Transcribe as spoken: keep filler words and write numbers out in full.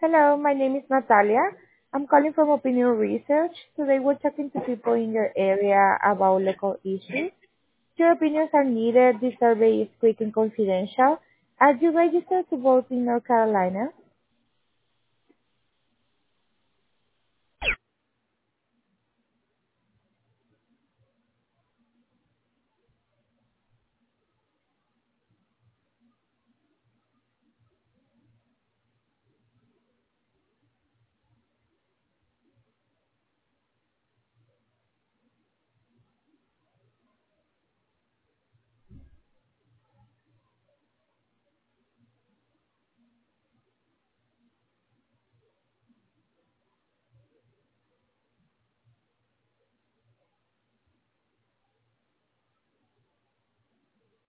Hello, my name is Natalia. I'm calling from Opinion Research. Today we're talking to people in your area about local issues. Your opinions are needed. This survey is quick and confidential. Are you registered to vote in North Carolina?